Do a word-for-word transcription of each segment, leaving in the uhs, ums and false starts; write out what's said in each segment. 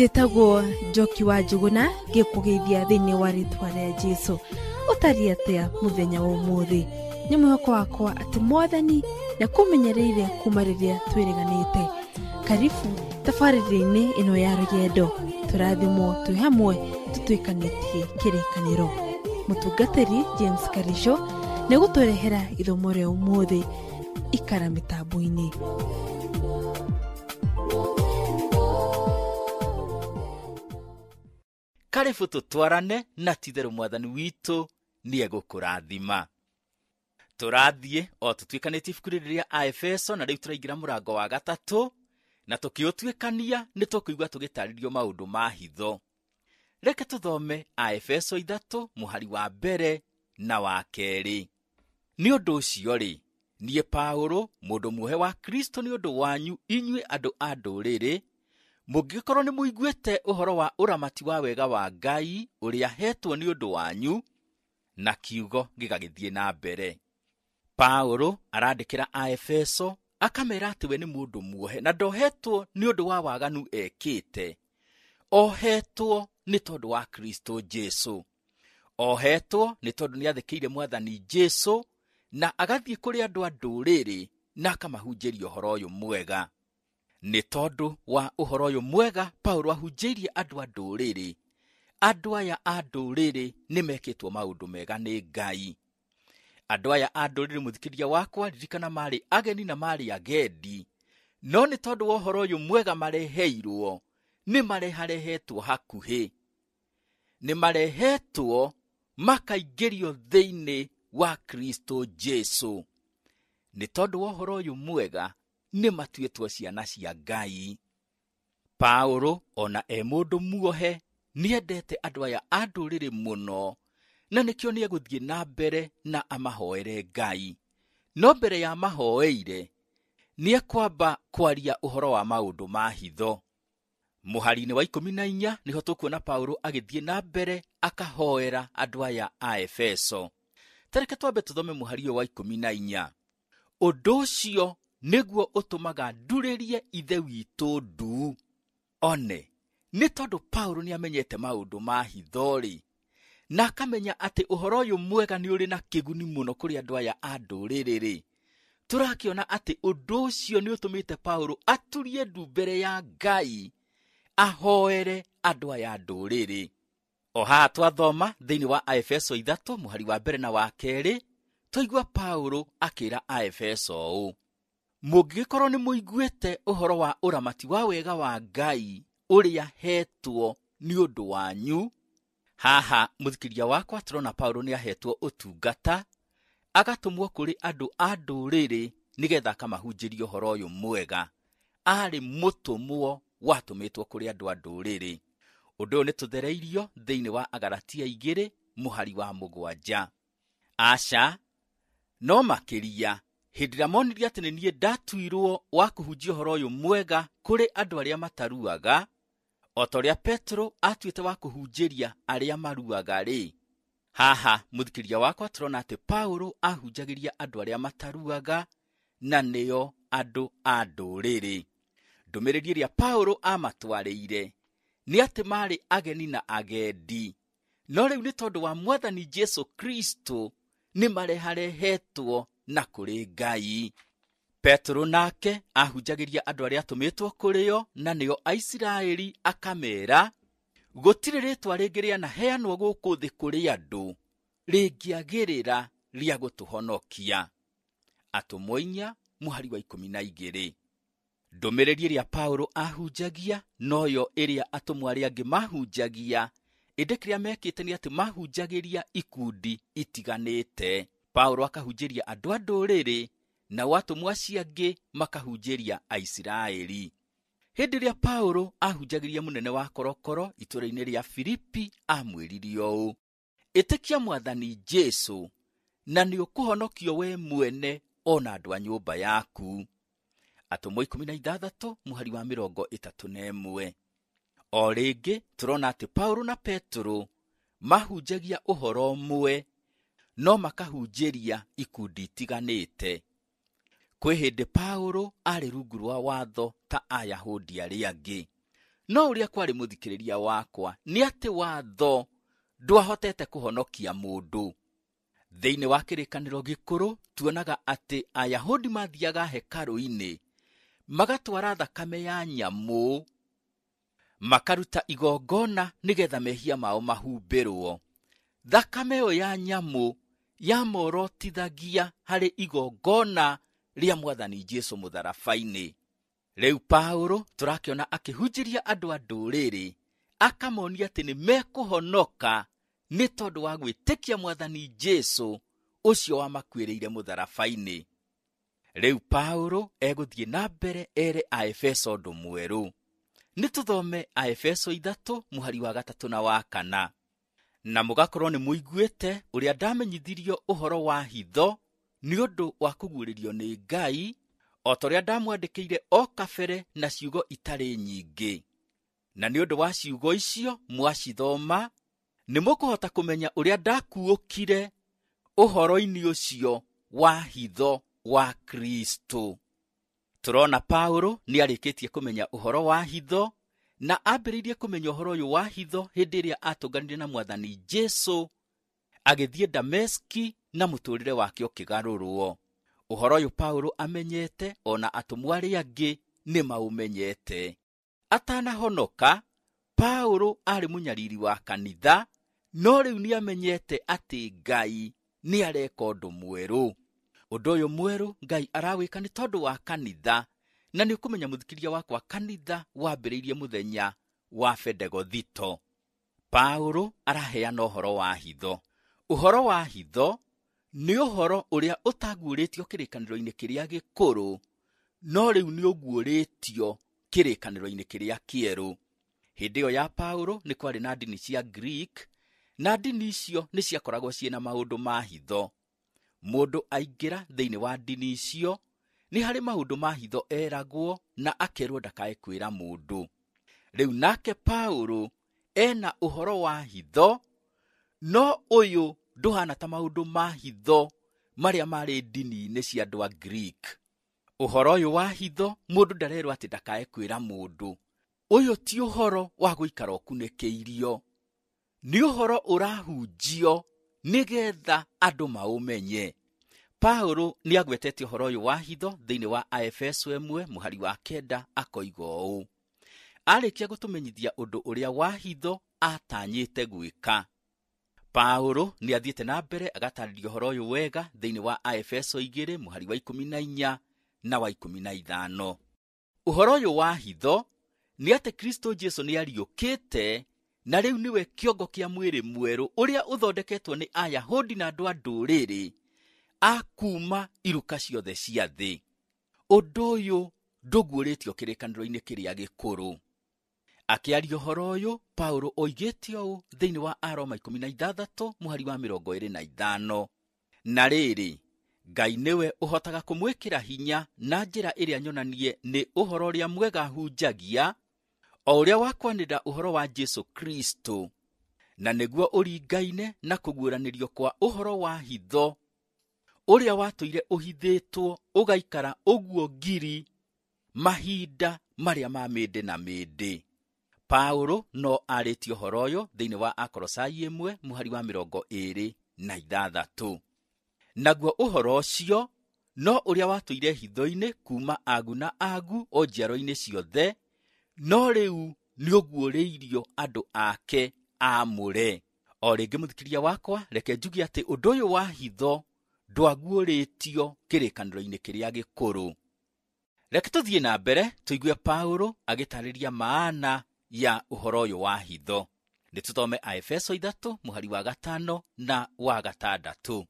Njĩtagwo Njoki wa Njuguna ngĩkũgeithia thĩinĩ wa rĩĩtwa rĩa Jesũ. Ũtariĩ atĩa mũthenya wa ũmũthĩ? Nĩ mwĩhoko wakwa atĩ Mwathani nĩakũmenyereire kuma rĩrĩa twĩrĩganĩte. Karibu tabarĩra-inĩ ĩno ya rũgendo. Tũrathimwo twĩ hamwe tũtuĩkanĩtie kĩrĩkanĩro. Mũtungatĩri James Karisho nĩgũtũrehera ithomo rĩa ũmũthĩ. Ikara mĩtambo-inĩ. Karibu tutwarane na titherũ Mwathani witũ nĩ egũkũrathima. Tũrathiĩ o tũtuĩkanĩtie ibuku rĩrĩa a Efeso, na rĩu tũraingĩra mũrango wa gatatũ, na tũkĩũtuĩkania nĩ tũkũigua tũgĩtarĩrio maũndũ ma hitho. Reke tũthome a Efeso ithatũ mũhari wa mbere na wa kerĩ. Nĩ ũndũ ũcio rĩ, niĩ Paũlũ, mũndũ muohe wa Kristo nĩ ũndũ wanyu inyuĩ andũ a ndũrĩrĩ, mũngĩkorwo nĩ mũiguĩte ũhoro wa ũramati wa wega wa Ngai ũrĩa hetwo nĩ ũndũ wanyu, na kiugo gĩgagĩthiĩ na mbere. Paũlũ arandĩkĩra a Efeso akamera atĩ we nĩ mũndũ muohe na ndohetwo nĩ ũndũ wa waganu ekĩte. Ohetwo nĩ tondũ wa Kristo Jesũ. Ohetwo nĩ tondũ nĩ athĩkĩire Mwathani Jesũ na agathiĩ kũrĩ andũ a ndũrĩrĩ na akamahunjĩria ũhoro ũyũ mwega. Nĩ tondũ wa ũhoro ũyũ mwega Paũlũ ahunjĩirie andũ a ndũrĩrĩ. Andũ aya a ndũrĩrĩ nĩ mekĩtwo maũndũ mega nĩ Ngai. Andũ aya a ndũrĩrĩ, mũthikĩria wakwa, ririkana marĩ ageni na marĩ agendi, no nĩ tondũ wa ũhoro ũyũ mwega mareheirwo, nĩ mareharehetwo hakuhĩ. Nĩ marehetwo makaingĩrio thĩinĩ wa Kristo Jesũ. Nĩ tondũ wa ũhoro ũyũ mwega nĩ matuĩtwo ciana cia Ngai. Paũlũ ona e mũndũ muohe nĩendete andũ aya a ndũrĩrĩ mũno, na nĩkĩo nĩ egũthiĩ na mbere na amahoere Ngai. No mbere ya mahoeire nĩ ekwamba kwaria ũhoro wa maũndũ ma hitho. Mũhari-inĩ wa ikũmi na inya nĩho tũkuona Paũlũ agĩthiĩ na mbere akahoera andũ aya a Efeso. Tareke twambe tũthome mũhari wa ikũmi na inya. Ũndũ ũcio nĩguo ũtũmaga ndurĩrie ithe witũ ndu. One, nĩ tondũ Paũlũ nĩ amenyete maũndũ ma hitho-rĩ, na akamenya atĩ ũhoro ũyũ mwega nĩ ũrĩ na kĩguni mũno kũrĩ andũ aya a ndũrĩrĩ-rĩ, tũrakĩona atĩ ũndũ ũcio nĩ ũtũmĩte Paũlũ aturie ndu mbere ya Ngai, ahoere andũ aya a ndũrĩrĩ. O haha twathoma thĩinĩ wa a Efeso ithatũ mũhari wa mbere na wa kerĩ, twaigua Paũlũ akĩra a Efeso ũũ: mũngĩkorwo nĩ mũiguĩte ũhoro wa ũramati wa wega wa Ngai ũrĩa hetwo nĩ ũndũ wanyu. Haha mũthikĩria wakwa, tũrona Paũlũ nĩ ahetwo ũtungata, agatũmwo kũrĩ andũ a ndũrĩrĩ nĩgetha akamahunjĩria ũhoro ũyũ mwega. Arĩ mũtũmwo watũmĩtwo kũrĩ andũ a ndũrĩrĩ. Ũndũ ũyũ nĩ tũthereirio thĩinĩ wa Agalatia igĩrĩ mũhari wa mũgwanja. Aca, no makĩria, hĩndĩ ĩrĩa monirie atĩ nĩ niĩ ndatuirwo wa kũhunjia ũhoro ũyũ mwega kũrĩ andũ arĩa mataruaga, o ta ũrĩa Petro atuĩte wa kũhunjĩria arĩa maruaga-rĩ. Haha mũthikĩria wakwa, tũrona atĩ Paũlũ ahunjagĩria andũ arĩa mataruaga, na nĩo andũ a ndũrĩrĩ. Ndũmĩrĩri ĩrĩa Paũlũ amatwarĩire nĩ atĩ marĩ ageni na agendi, no rĩu nĩ tondũ wa Mwathani Jesũ Kristo nĩ mareharehetwo na kũrĩ Ngai. Petro nake ahunjagĩria andũ arĩa atũmĩtwo kũrĩo, na nĩo Aisiraeli, akamera gũtirĩ rĩĩtwa rĩngĩ rĩanaheanwo gũkũ thĩ kũrĩ andũ rĩngĩagĩrĩra rĩa gũtũhonokia. Atũmwo inya mũhari wa ikũmi na igĩrĩ. Ndũmĩrĩri ĩrĩa Paũlũ ahunjagia noyo ĩrĩa atũmwo arĩa angĩ mahunjagia, ĩndĩ kĩrĩa mekĩte nĩ atĩ mahunjagĩria ikundi itiganĩte. Paũlũ akahunjĩria andũ a ndũrĩrĩ, na atũmwo acio angĩ makahunjĩria Aisiraeli. Hĩndĩ ĩrĩa Paũlũ ahunjagĩria mũnene wa korokoro itũũra-inĩ rĩa Filipi, amwĩririe ũũ: ĩtĩkia Mwathani Jesũ, na nĩ ũkũhonokio we mwene ona andũ a nyũmba yaku. Atũmwo ikũmi na ithathatũ mũhari wa mĩrongo ĩtatũ na ĩmwe. O rĩngĩ tũrona atĩ Paũlũ na Petro mahunjagia ũhoro ũmwe, no makahunjĩria ikundi itiganĩte. Kwĩ hĩndĩ Paũlũ arĩ rungu rwa watho ta Ayahudi arĩa angĩ, no uria kwari muthikiriria wakwa ni ati watho ndwahotete kuhonokia mundu. Thiini wa kirikaniro gikuru tuonaga ati Ayahudi mathiaga hekalu-ini magatwara thakame ya nyamu makaruta igongona nigetha mehia mao mahumbirwo. Thakame yo ya nyamu yamorotithagia hari igongona ria Mwathani Jesu mutharabai-ini. Riu Paulo turakiona akihunjiria andu a nduriri akamonia ati ni mekuhonoka ni tondu wa gwitikia Mwathani Jesu ucio wamakwiriire mutharabai-ini. Riu Paulo eguthie na mbere ere a Efeso ndu mweru. Nituthome a Efeso ithatu muhari wa gatatu na wa kana. Na mugakorwo ni muiguite uria ndamenyithirio uhoro wa hitho ni undu wa kuguririo ni Ngai, o toria ndamwandikiire o kabere na ciugo itari nyingi. Na ni undu wa ciugo icio mwacithoma ni mukuhota kumenya uria ndakuukire uhoro-ini ucio wa hitho wa Kristo. Turona Paulo ni arikitie kumenya uhoro wa hitho na ambiririe kumenya uhoro uyu wa hitho hindi iria atunganire na Mwathani Jesu agithie Dameski na muturire wake ukigarurwo. Uhoro uyu Paulo amenyete ona atumwa aria angi ni maumenyete. Atanahonoka Paulo ari munyariri wa kanitha, no riu ni amenyete ati Ngai ni areka undu mweru. Undu uyu mweru Ngai arawika ni tondu wa kanitha, na ni ukumenya muthikiria wakwa kanitha wambiriirie muthenya wa Pentekothito. Paulo araheana uhoro wa hitho. Uhoro wa hitho ni uhoro uria utaguuritio kirikaniro-ini kiria gikuru, no riu ni uguuritio kirikaniro-ini kiria kieru. Hindi iyo ya Paulo ni kwari na ndini cia Greek, na ndini icio ni ciakoragwo ciina maundu ma hitho. Mundu aingira thiini wa ndini icio ni hari maundu ma hitho eragwo na akerwo ndakae kwira mundu. Riu nake Paulo ena uhoro wa hitho, no uyu nduhana ta maundu ma hitho maria mari ndini-ini cia andu a Greek. Uhoro uyu wa hitho mundu ndarerwo ati ndakae kwira mundu. Uyu ti uhoro wa guikara ukunikeirio, ni uhoro urahunjio nigetha andu maumenye. Paulo ni agwetete uhoro uyu wa hitho thiini wa Efeso one muhari wa kenda akoiga uu: arikia gutumenyithia undu uria wa hitho atanyite gwika. Paulo ni athiete na mbere agatariria uhoro uyu wega thiini wa Efeso two muhari wa ikumi na inya na wa ikumi na ithano. Uhoro uyu wa hitho ni ati Kristo Jesu ni ariukite na riu niwe kiongo kia mwiri mweru uria uthondeketwo ni Ayahudi na andu a nduriri akuma iruka ciothe cia thi. Undu uyu nduguuritio kirikaniro-ini kiria gikuru. Akiaria uhoro uyu Paulo oigite uu thiini wa Aroma ikumi na ithathatu muhari wa mirongo iri na ithano: na riri Ngai niwe uhotaga kumwikira hinya na njira iria nyonanie ni uhoro uria mwega hunjagia, o uria wakwanira uhoro wa Jesu Kristo, na niguo uringaine na kuguuranirio kwa uhoro wa hitho uria watuire uhithitwo ugaikara uguo ngiri mahinda maria ma mindi na mindi. Paulo no aritio uhoro uyu thiini wa Akolosai one muhari wa mirongo iri na ithathatu. Naguo uhoro ucio no uria watuire hitho-ini kuma agu na agu o njiaro-ini ciothe, no riu ni uguuriirio andu ake amure. O ringi muthikiria wakwa, reke njuge ati undu uyu wa hitho ndwaguuritio kirikaniro-ini kiria gikuru. Reke tuthie na mbere tuigue Paulo agitariria maana ya uhoro uyu wa hitho. Nituthome Efeso three muhari wa gatano na wa gatandatu.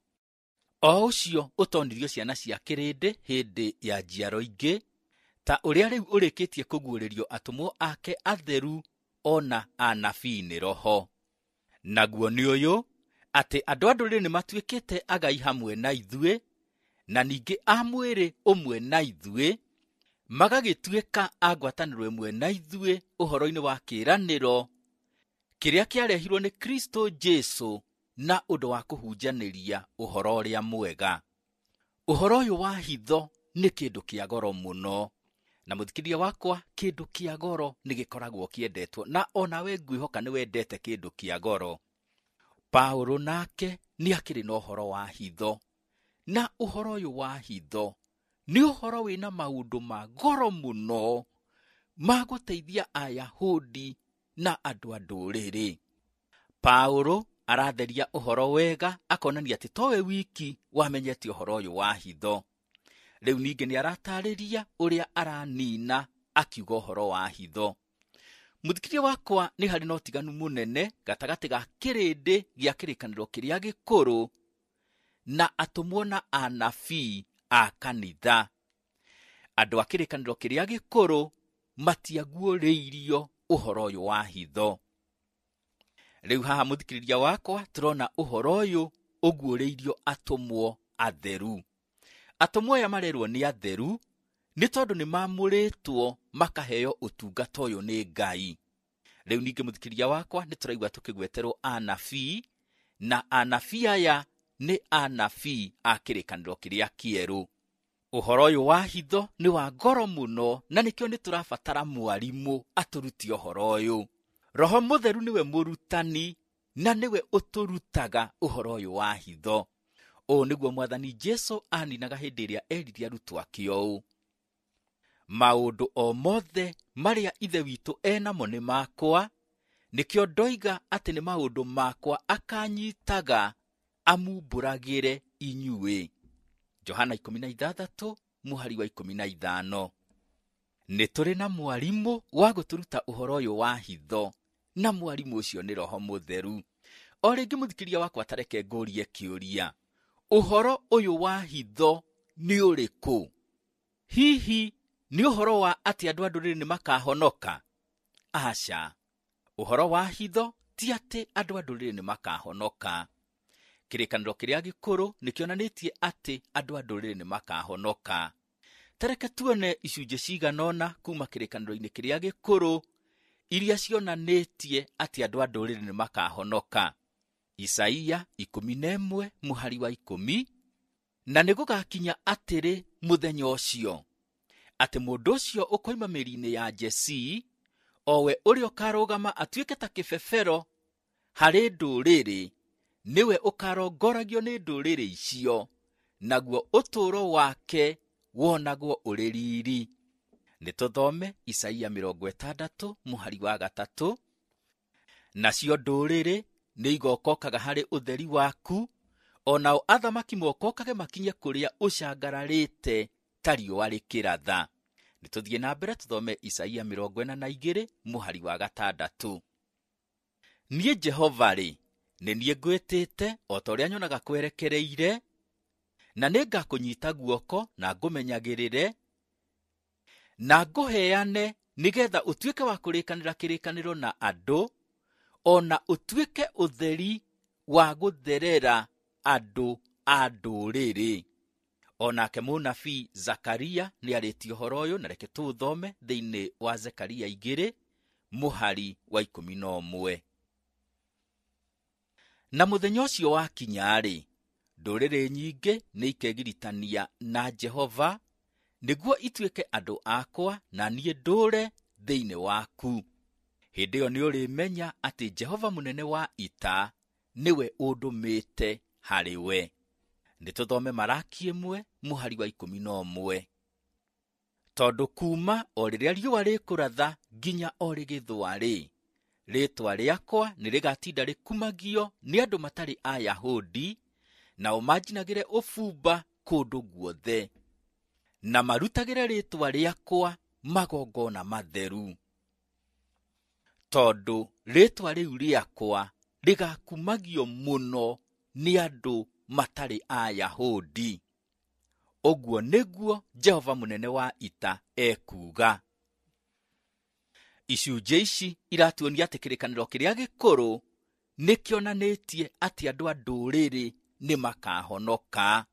O ucio utonirio ciana cia kirindi hindi ya njiaro ingi, ta uria riu urikitie kuguuririo atumwo ake atheru ona anabii ni Roho. Naguo ni uyu ati andu a nduriri ni matuikite agai hamwe na ithue, na ningi a mwiri umwe na ithue, magagituika agwataniro imwe na ithue uhoro-ini wa kiraniro kiria kiarehirwo ni Kristo Jesu na undu wa kuhunjaniria uhoro uria mwega. Uhoro uyu wa hitho ni kindu kia goro muno, Na mũthikĩrĩria wakwa, kĩndũ kĩa goro nĩ gĩkoragwo kĩendetwo, na ona we ngwĩhoka nĩ wendete kĩndũ kĩa goro. Paulo nake nĩ akĩrĩ na ũhoro wa hitho, na ũhoro ũyũ wa hitho nĩ ũhoro wĩna maũndũ ma goro mũno ma gũteithia Ayahudi na andũ a ndũrĩrĩ. Paulo aratheria ũhoro wega, akonania atĩ towe wiki wamenyete ũhoro ũyũ wa hitho. Rĩu ningĩ nĩ aratarĩria ũrĩa aranina akiuga ũhoro wa hitho. Mũthikĩrĩria wakwa, nĩ harĩ na ũtiganu mũnene gatagatĩ ga kĩrĩndĩ gĩa kĩrĩkanĩro kĩrĩa gĩkũrũ na atũmwo na anabii a kanitha. Andũ a kĩrĩkanĩro kĩrĩa gĩkũrũ matiaguũrĩirio ũhoro ũyũ wa hitho. Rĩu haha mũthikĩrĩria wakwa, tũrona ũhoro ũyũ ũguũrĩirio atũmwo atheru. Atũmwo aya marerwo nĩ atheru nĩ tondũ nĩ mamũrĩtwo makaheo ũtungata ũyũ nĩ Ngai. Rĩu ningĩ mũthikĩrĩria wakwa, nĩ tũraigua tũkĩgweterwo anabii, na anabii aya nĩ anabii a kĩrĩkanĩro kĩrĩa kĩerũ. Ũhoro ũyũ wa hitho nĩ wa goro mũno, na nĩkĩo nĩ tũrabatara mwarimũ atũrutie ũhoro ũyũ. Roho Mũtheru nĩwe mũrutani, na nĩwe ũtũrutaga ũhoro ũyũ wa hitho. Ũũ nĩguo Mwathani Jesũ aninaga hĩndĩ ĩrĩa eririe arutwo ake ũũ: maũndũ o mothe marĩa ithe witũ enamo nĩ makwa, nĩkĩo ndoiga atĩ nĩ maũndũ makwa akanyitaga amumbũragĩre inyuĩ. Johana ikũmi na ithathatũ mũhari wa ikũmi na ithano. Nĩ tũrĩ na mwarimũ wa gũtũruta ũhoro ũyũ wa hitho, na mwarimũ ũcio nĩ Roho Mũtheru. O rĩngĩ mũthikĩrĩria wakwa, tareke ngũrie kĩũria: ũhoro ũyũ wa hitho nĩ ũrĩkũ? Hihi nĩ ũhoro wa atĩ andũ a ndũrĩrĩ nĩ makahonoka? Aca, ũhoro wa hitho ti atĩ andũ a ndũrĩrĩ nĩ makahonoka. Kĩrĩkanĩro kĩrĩa gĩkũrũ nĩkĩonanĩtie atĩ andũ a ndũrĩrĩ nĩ makahonoka. Tareke tuone icunjĩ cigana ũna kuma kĩrĩkanĩro-inĩ kĩrĩa gĩkũrũ iria cionanĩtie atĩ andũ a ndũrĩrĩ nĩ makahonoka. Isaia ikũmi na ĩmwe mũhari wa ikũmi. Na nĩ gũgakinya atĩrĩ mũthenya ũcio, atĩ mũndũ ũcio ũkoima mĩri-inĩ ya Jesii, owe ũrĩa ũkarũgama atuĩke ta kĩbebero harĩ ndũrĩrĩ, niwe ũkarongoragio nĩ ndũrĩrĩ icio, naguo ũtũũro wake wonagwo ũrĩ riri. Nĩ tũthome Isaia mĩrongo ĩtandatũ mũhari wa gatatũ. Nacio ndũrĩrĩ nĩ igokokaga harĩ ũtheri waku, onao athamaki mokokage makinye kũrĩa ũcangararĩte ta riũa rĩkĩratha. Nĩ tũthiĩ na mbere tũthome Isaia mĩrongo ĩna na igĩrĩ mũhari wa gatandatũ. Niĩ Jehova-rĩ, nĩ niĩ ngwĩtĩte o ta ũrĩa nyonaga kwerekereire, na nĩ ngakũnyita guoko na ngũmenyagĩrĩre, na ngũheane nĩgetha ũtuĩke wa kũrĩkanĩra kĩrĩkanĩro na andũ, ona ũtuĩke ũtheri wa gũtherera andũ a ndũrĩrĩ. Onake mũnabii Zakaria nĩ arĩtie ũhoro ũyũ, na reke tũũthome thĩinĩ wa Zekaria igĩrĩ mũhari wa ikũmi na ũmwe. Na mũthenya ũcio wakinya-rĩ, ndũrĩrĩ nyingĩ nĩ ikegiritania na Jehova, nĩguo ituĩke andũ akwa na niĩ ndũũre thĩinĩ waku. Hĩndĩ ĩyo nĩ ũrĩmenya atĩ Jehova mũnene wa ita nĩwe ũndũmĩte harĩ we. Nĩ tũthome Malaki ĩmwe mũhari wa ikũmi na ũmwe. Tondũ kuma o rĩrĩa riũa rĩkũratha nginya o rĩgĩthũa-rĩ, rĩĩtwa rĩakwa nĩ rĩgatinda rĩkumagio nĩ andũ matarĩ Ayahudi, nao manjinagĩre ũbumba kũndũ guothe, na marutagĩre rĩĩtwa rĩakwa magongona matheru. Tondũ rĩĩtwa rĩu rĩakwa rĩgakumagio mũno nĩ andũ matarĩ Ayahudi. Ũguo nĩguo Jehova mũnene wa ita ekuga. Icunjĩ ici iratuonia atĩ kĩrĩkanĩro kĩrĩa gĩkũrũ nĩkĩonanĩtie atĩ andũ a ndũrĩrĩ nĩ makahonoka.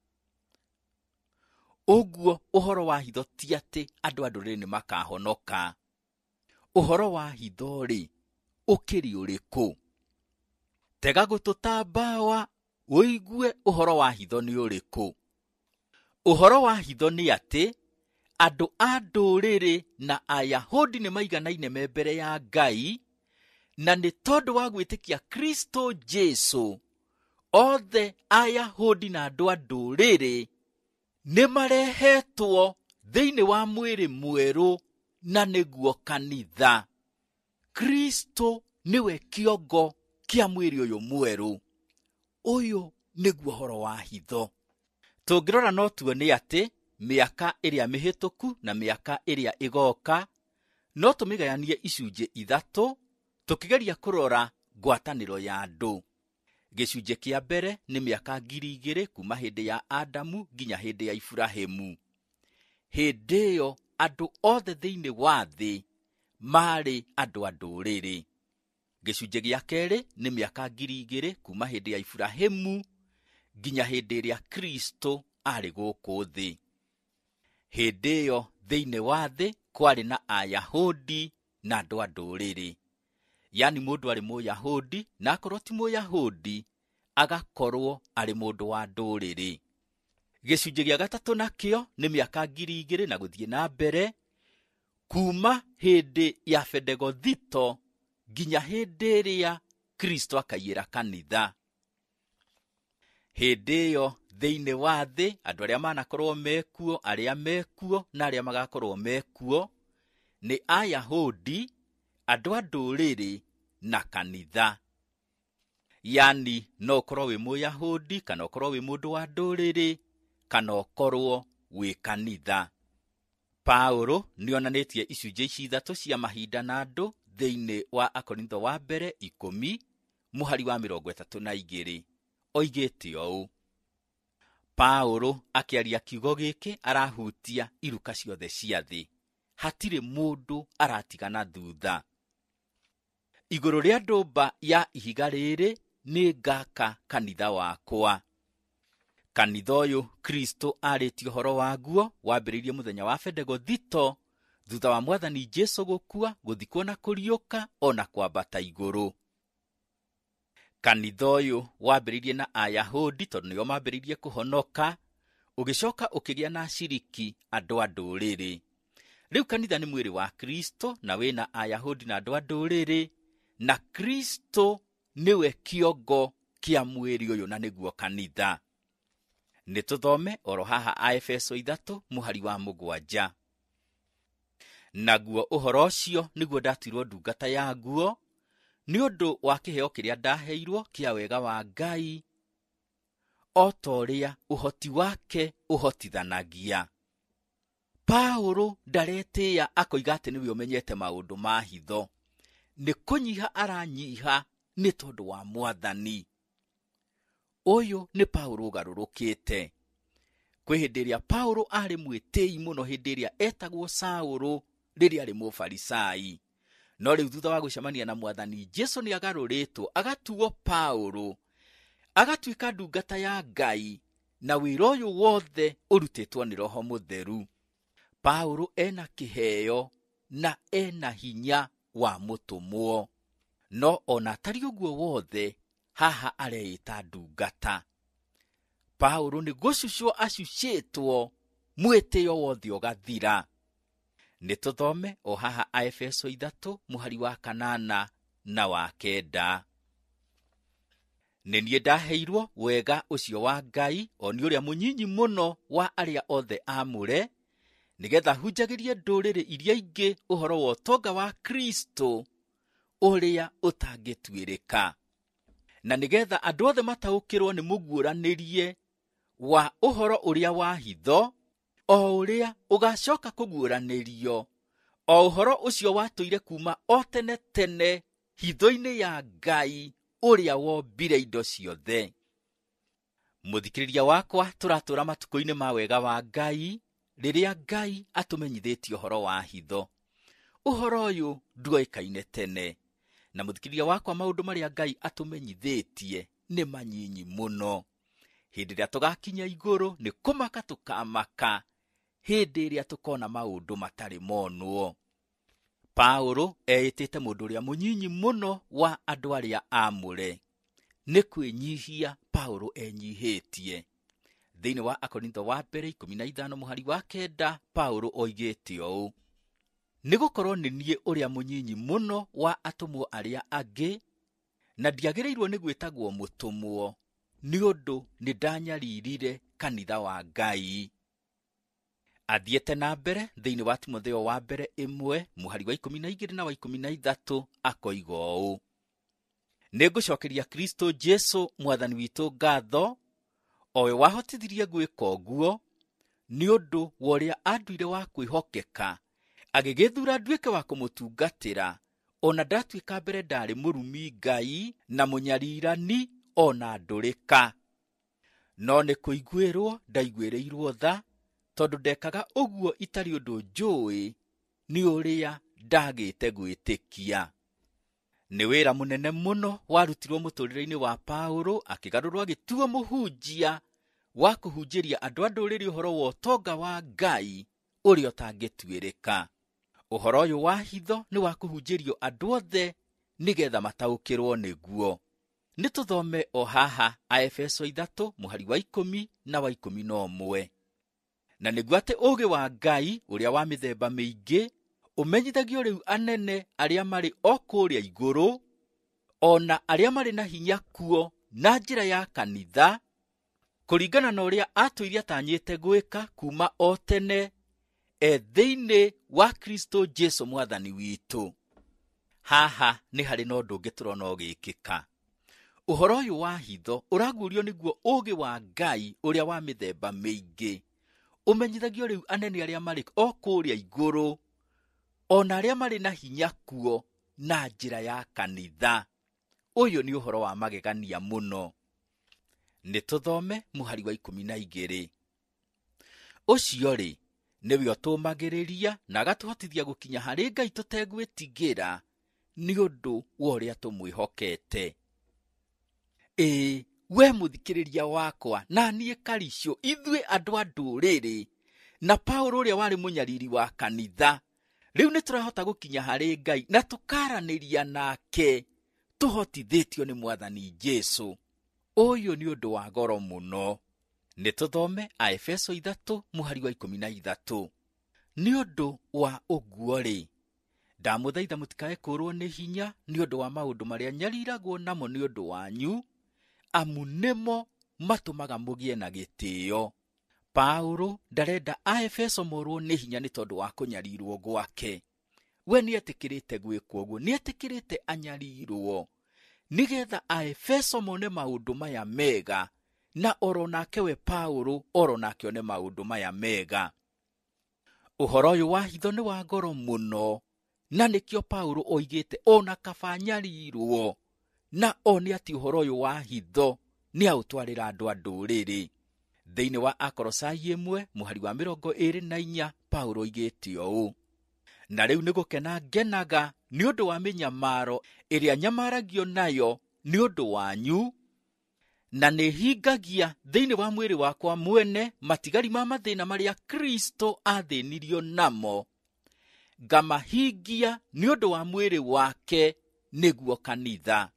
Ũguo ũhoro wa hitho ti atĩ andũ a ndũrĩrĩ nĩ makahonoka. Ũhoro wa hitho-rĩ, ũkĩrĩ ũrĩkũ? Tega gũtũtambawa ũigue ũhoro wa hitho nĩ ũrĩkũ. Ũhoro wa hitho nĩ atĩ andũ a ndũrĩrĩ na Ayahudi nĩ maiganaine me mbere ya Ngai, na nĩ tondũ wa gwĩtĩkia Kristo Jesu, othe Ayahudi na andũ a ndũrĩrĩ nĩ marehetwo thĩinĩ wa mwĩrĩ mwerũ, na nĩguo kanitha. Kristo niwe kĩongo kĩa mwĩrĩ ũyũ mwerũ. Ũyũ nĩguo horo wa hitho. Tũngĩrora no tuone atĩ mĩaka ĩrĩa mĩhĩtũku na mĩaka ĩrĩa ĩgoka no tũmĩgayanie icunjĩ ithatũ, tũkĩgeria kũrora ngwatanĩro ya andũ. Gĩcunjĩ kĩa mbere nĩ mĩaka ngiri igĩrĩ kuma hĩndĩ ya Adamu nginya hĩndĩ ya Iburahĩmu. Hĩndĩ ĩyo andũ othe thĩinĩ wa thĩ marĩ andũ a ndũrĩrĩ. Gĩcunjĩ gĩa kerĩ nĩ mĩaka ngiri igĩrĩ kuma hĩndĩ ya Iburahĩmu nginya hĩndĩ ĩrĩa Kristo arĩ gũkũ thĩ. Hĩndĩ ĩyo thĩinĩ wa thĩ kwarĩ na Ayahudi na andũ a ndũrĩrĩ. Yani mũndũ arĩ Mũyahudi na akorwo ti Mũyahudi agakorwo arĩ mũndũ wa ndũrĩrĩ. Gĩcunjĩ gĩa gatatũ nakĩo nĩ mĩaka ngiri igĩrĩ na gũthiĩ na mbere, kuma hĩndĩ ya Pentekothito nginya hĩndĩ ĩrĩa Kristo akaiyĩra kanitha. Hĩndĩ ĩyo thĩinĩ wa thĩ andũ arĩa manakorwo mekuo, arĩa mekuo na arĩa magakorwo mekuo nĩ Ayahudi, andũ a ndũrĩrĩ na kanitha. Yani no ũkorwo wĩ Mũyahudi kana ũkorwo wĩ mũndũ wa ndũrĩrĩ kana ũkorwo wĩ kanitha. Paulo nĩonanĩtie icunjĩ ici ithatũ cia mahinda na andũ thĩinĩ wa Akorintho wa mbere ikũmi mũhari wa mĩrongo ĩtatũ na igĩrĩ. Oigĩte ũũ: Paulo akĩaria kiugo gĩkĩ arahutia iruka ciothe cia thĩ. Hatirĩ mũndũ aratigana thutha. Igũrũ rĩa ndũmba ya ihiga rĩrĩ nĩ ngaka kanitha wakwa. Kanitha ũyũ Kristo arĩtie ũhoro waguo wambĩrĩirie mũthenya wa Pentekothito, thutha wa Mwathani Jesu gũkua, gũthikwo na kũriũka ona kwambata igũrũ. Kanitha ũyũ wambĩrĩirie na Ayahudi tondũ nĩo mambĩrĩirie kũhonoka, ũgĩcoka ũkĩgĩa na aciriki andũ a ndũrĩrĩ. Rĩu kanitha nĩ mwĩrĩ wa Kristo na wĩna Ayahudi na andũ a ndũrĩrĩ, na Kristo niwe kĩongo kĩa mwĩrĩ ũyũ na nĩguo kanitha. Nĩtũthome oro haha Aefeso ithatũ mũhari wa mũgwanja. Naguo ũhoro ũcio nĩguo ndatuirwo ndungata yaguo nĩ ũndũ wa kĩheo kĩrĩa ndaheirwo kĩa wega wa Ngai, o ta ũrĩa ũhoti wake ũhotithanagia. Paulo ndaretĩĩa akoiga atĩ nĩwe ũmenyete maũndũ ma hitho. Nĩ kũnyiha aranyiha nĩ tondũ wa Mwathani. Ũyũ nĩ Paulo ũgarũrũkĩte. Kwĩ hĩndĩ ĩrĩa Paulo arĩ mwĩtĩi mũno, hĩndĩ ĩrĩa etagwo Saũlũ, rĩrĩa arĩ Mũfarisai. No rĩu thutha wa gũcemania na Mwathani Jesu nĩ agarũrĩtwo, agatuo Paulo, agatuĩka ndungata ya Ngai, na wĩra ũyũ wothe ũrutĩtwo nĩ Roho Mũtheru. Paulo ena kĩheo na ena hinya wa mũtũmwo. No ona atari ũguo wothe, haha areĩta ndungata. Paulo nĩ gũcucwo acucĩtwo, mwĩtĩo wothe ũgathira. Nĩtũthome o haha Aefeso ithatũ mũhari wa kanana na wa kenda. Nĩ niĩ ndaheirwo wega ũcio wa Ngai, o nĩ ũrĩa mũnyinyi mũno wa arĩa othe amũre, nĩgetha hunjagĩrie ndũrĩrĩ iria ingĩ ũhoro wa ũtonga wa Kristo ũrĩa ũtangĩtuĩrĩka, na nĩgetha andũ othe mataũkĩrwo nĩ mũguũranĩrie wa ũhoro ũrĩa wa hitho, o ũrĩa ũgacoka kũguũranĩrio, o ũhoro ũcio watũire kuma o tene tene hitho-inĩ ya Ngai ũrĩa wombire indo ciothe. Mũthikĩrĩria wakwa, tũratũra matukũ-inĩ ma wega wa Ngai, rĩrĩa Ngai atũmenyithĩtie ũhoro wa hitho. Ũhoro ũyũ nduoĩkaine tene, na mũthikĩrĩria wakwa, maũndũ marĩa Ngai atũmenyithĩtie nĩ manyinyi mũno. Hĩndĩ ĩrĩa tũgakinya igũrũ nĩ kũmaka tũkamaka, hĩndĩ ĩrĩa tũkona maũndũ matarĩ monwo. Paulo eĩtĩte mũndũ ũrĩa mũnyinyi mũno wa andũ arĩa amũre. Nĩ kwĩnyihia Paulo enyihĩtie. Thĩinĩ wa Akorintho wa mbere ikũmi na ithano mũhari wa kenda, Paulo oigĩte ũũ: nĩgũkorwo nĩ niĩ ũrĩa mũnyinyi mũno wa atũmwo arĩa angĩ, na ndiagĩrĩirwo nĩ gwĩtagwo mũtũmwo, nĩ ũndũ nĩ ndanyaririre kanitha wa Ngai. Athiĩte na mbere thĩinĩ wa Timotheo wa mbere ĩmwe mũhari wa ikũmi na igĩrĩ na wa ikũmi na ithatũ, akoiga ũũ: nĩngũcokeria Kristo Jesũ mwathani witũ ngatho, o we wahotithirie gwĩka ũguo, nĩ ũndũ wa ũrĩa anduire wa kwĩhokeka, agĩgĩthuura nduĩke wa kũmũtungatĩra, ona ndatuĩka mbere ndarĩ mũrumi Ngai na mũnyariirani ona ndũrĩka. No nĩ kũiguĩrwo ndaiguĩrĩirwo tha, tondũ ndekaga ũguo itarĩ ũndũ njũĩ, nĩ ũrĩa ndagĩte gwĩtĩkia. Nĩ wĩra mũnene mũno warutirwo mũtũrĩre-inĩ wa Paulo, akĩgarũrwo agĩtuo mũhunjia wa kũhunjĩria andũ a ndũrĩrĩ ũhoro wa ũtonga wa Ngai ũrĩa ũtangĩtuĩrĩka. Ũhoro ũyũ wa hitho nĩ wa kũhunjĩrio andũ othe nĩgetha mataũkĩrwo nĩguo. Nĩ tũthome o haha Aefeso ithatũ mũhari wa ikũmi na wa ikũmi na ũmwe. Na nĩguo atĩ ũũgĩ wa Ngai ũrĩa wa mĩthemba mĩingĩ ũmenyithagio rĩu anene arĩa marĩ o kũrĩa igũrũ, ona arĩa marĩ na hinya kuo na njĩra ya kanitha, kũringana na ũrĩa atũire atanyĩte gwĩka kuma o tene, e thĩinĩ wa Kristo Jesũ mwathani witũ. Haha nĩ harĩ na ũndũ ũngĩ tũrona ũgĩkĩka. Ũhoro ũyũ wa hitho ũraguũrio nĩguo ũũgĩ wa Ngai ũrĩa wa mĩthemba mĩingĩ ũmenyithagio rĩu anene arĩa marĩ o kũrĩa igũrũ, ona arĩa marĩ na hinya kuo na njĩra ya kanitha. Ũyũ nĩ ũhoro wa magegania mũno. Nĩ tũthome mũhari wa ikũmi na igĩrĩ. Ũcio-rĩ, nĩwe ũtũmagĩrĩria na agatũhotithia gũkinya harĩ Ngai tũtegwĩtigĩra, nĩ ũndũ wa ũrĩa tũmwĩhokete. Ĩĩ, we mũthikĩrĩria wakwa na niĩ Karicũ, ithuĩ andũ a ndũrĩrĩ, na Paulo ũrĩa warĩ mũnyariri wa kanitha, rĩu nĩ tũrahota gũkinya harĩ Ngai na tũkaranĩria nake tũhotithĩtio nĩ mwathani Jesũ. Ũyũ nĩ ũndũ wa goro mũno. Nĩ tũthome Aefeso ithatũ mũhari wa ikũmi na ithatũ. Nĩ ũndũ wa ũguo-rĩ, ndamũthaitha mũtikae kũũrwo nĩ hinya nĩ ũndũ wa maũndũ marĩa nyariragwo namo nĩ ũndũ wanyu, amu nĩmo matũmaga mũgĩe na gĩtĩĩo. Paulo ndarenda Aefeso morwo nĩ hinya nĩ tondũ wa kũnyarirwo gwake. We nĩ etĩkĩrĩte gwĩkwo ũguo, nĩ etĩkĩrĩte anyarirwo, nĩgetha Aefeso mone maũndũ maya mega, na oro nake we Paulo oro nake one maũndũ maya mega. Ũhoro ũyũ wa hitho nĩ wa goro mũno, na nĩkĩo Paulo oigĩte ona kaba nyarirwo, na one atĩ ũhoro ũyũ wa hitho nĩ aũtwarĩra andũ a ndũrĩrĩ. Thĩinĩ wa Akolosai ĩmwe mũhari wa mĩrongo ĩĩrĩ na inya, Paulo oigĩte ũũ: na rĩu nĩ gũkena ngenaga nĩ ũndũ wa mĩnyamaro ĩrĩa nyamaragio nayo nĩ ũndũ wanyu, na nĩ hingagia thĩinĩ wa mwĩrĩ wakwa mwene matigari ma mathĩna marĩa Kristo athĩnirio namo, ngamahingia nĩ ũndũ wa mwĩrĩ wake, nĩguo kanitha.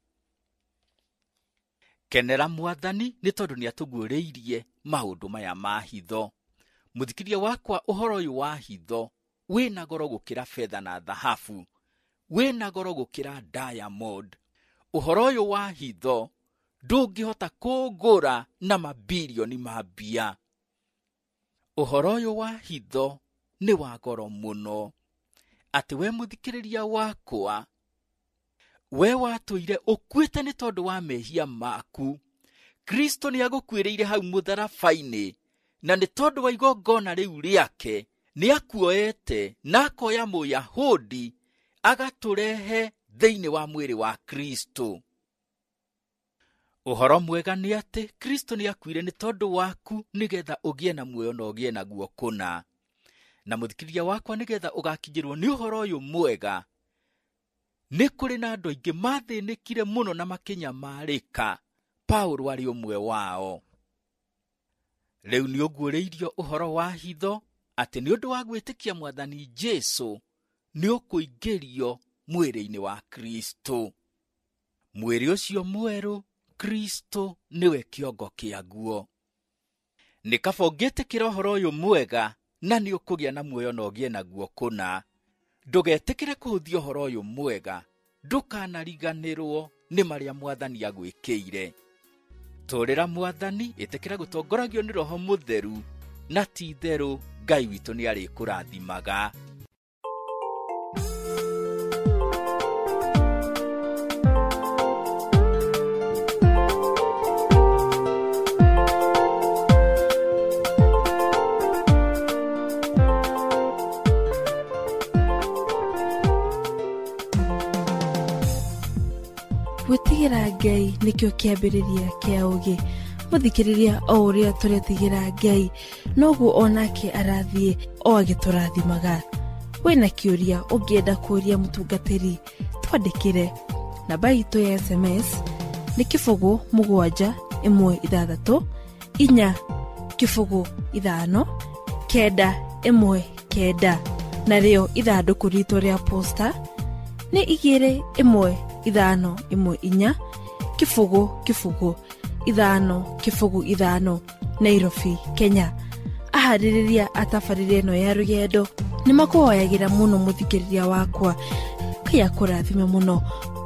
Kenera mwathani nĩ tondũ nĩ atũguũrĩirie maũndũ maya ma hitho. Mũthikĩria wakwa, ũhoro ũyũ wa hitho wĩna goro gũkĩra betha na thahabu, wĩna goro gũkĩra diamond. Ũhoro ũyũ wa hitho ndũngĩhota kũgũra na mabilioni ma mbia. Ũhoro ũyũ wa hitho nĩ wa goro mũno, atĩ we mũthikĩrĩria wakwa, we watũire ũkuĩte nĩ tondũ wa mehia maku. Kristo nĩ agũkuĩrĩire hau mũtharaba-inĩ, na nĩ tondũ wa igongona rĩu rĩake nĩ akuoete na akoya Mũyahudi agatũrehe thĩinĩ wa mwĩrĩ wa Kristo. Ũhoro mwega nĩ atĩ Kristo nĩ akuire nĩ tondũ waku, nĩgetha ũgĩe na muoyo na ũgĩe naguo kũna. Na mũthikĩrĩria wakwa, nĩgetha ũgakinyĩrwo nĩ ũhoro ũyũ mwega, nĩ kũrĩ na andũ aingĩ mathĩnĩkire mũno na makĩnyamarĩka. Paulo arĩ ũmwe wao. Rĩu nĩ ũguũrĩirio ũhoro wa hitho, atĩ nĩ ũndũ wa gwĩtĩkia mwathani Jesũ nĩ ũkũingĩrio mwĩrĩ-inĩ wa Kristo. Mwĩrĩ ũcio mwerũ, Kristo nĩwe kĩongo kĩaguo. nĩ kaba ũngĩtĩkĩra ũhoro ũyũ mwega na nĩ ũkũgĩa na muoyo na ũgĩe naguo kũna. Ndũgetĩkĩre kũhũthia ũhoro ũyũ mwega, ndũkanariganĩrwo nĩ marĩa Mwathani agwĩkĩire. Tũũrĩra Mwathani, ĩtĩkĩra gũtongoragio nĩ Roho Mũtheru, na ti itherũ Ngai witũ nĩ arĩkũrathimaga. Gwĩtigĩra Ngai nĩkĩo kĩambĩrĩria kĩa ũgĩ. Mũthikĩrĩria o ũrĩa tũretigĩra Ngai, noguo onake arathiĩ o agĩtũrathimaga. Wĩna kĩũria ũngĩenda kũũria mũtungatĩri, twandĩkĩre. Namba itũ ya S M S nĩ kĩbũgũ mũgwanja ĩmwe ithathatũ inya kĩbũgũ ithano kenda ĩmwe kenda. Narĩo ithandũkũ ritũ rĩa posta nĩ igĩrĩ ĩmwe ithano ĩmwe inya kĩbũgũ kĩbũgũ ithano kĩbũgũ ithano, Nairobi, Kenya. Aharĩrĩria atabarĩre ĩno ya rũgendo nĩ makũhoyagĩra mũno mũthikĩrĩria wakwa. Ngai akũrathime mũno.